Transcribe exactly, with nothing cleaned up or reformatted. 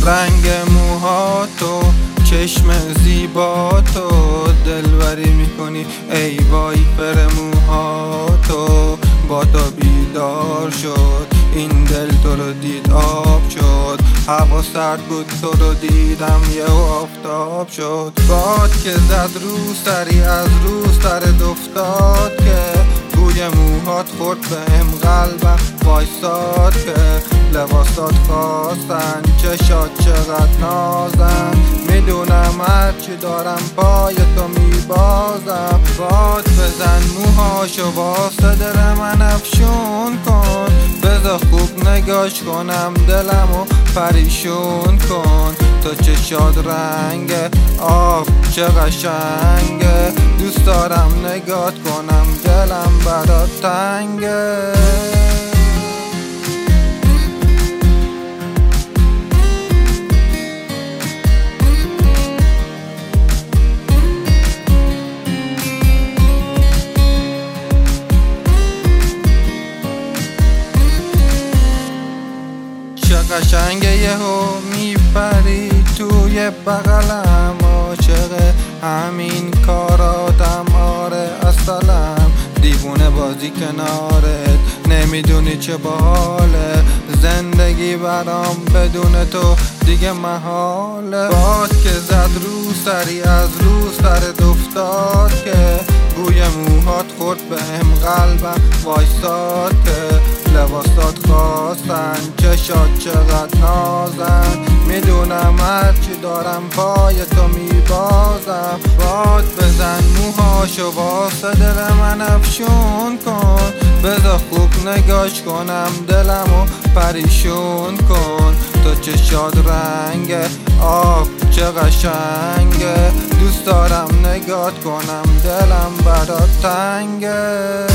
رنگ موهاتو، چشم زیباتو، دلبری میکنی ای وایپر موهاتو. با تو بیدار شد این دل، تو رو دید آب شد. هوا سرد بود تو رو دیدم یه آفتاب شد. باد که زد رو سری از رو سرت افتاد که بوی موهات خورد بهم قلبم وایساد که لباسات خواستن چشات چقدر نازن. میدونم هرچی دارم پای تو میبازم. باد بزن موهاشو واسه دل من افشون کن. بذار خوب نگاش کنم دلمو پریشون کن. تو چشات رنگ آب چه قشنگه، دوست دارم نگات کنم دلم برات تنگه. چه قشنگه یهو میپری توی بغلم، عاشق همین کاراتم آره اصلم. دیوونه بازی کنارت نمیدونی چه باحاله، زندگی برام بدون تو دیگه محاله. باد که زد رو سری از رو سرت افتاد که بوی موهات خورد بهم قلبم وایساد که لباسات خواستن چشات چقدر نازن. میدونم هرچی دارم پای تو میبازم. باد بزن موهاشو واسه دل من افشون کن. بذار خوب نگاش کنم دلمو پریشون کن. تو چشات رنگ آب چه قشنگه، دوست دارم نگات کنم دلم برات تنگه.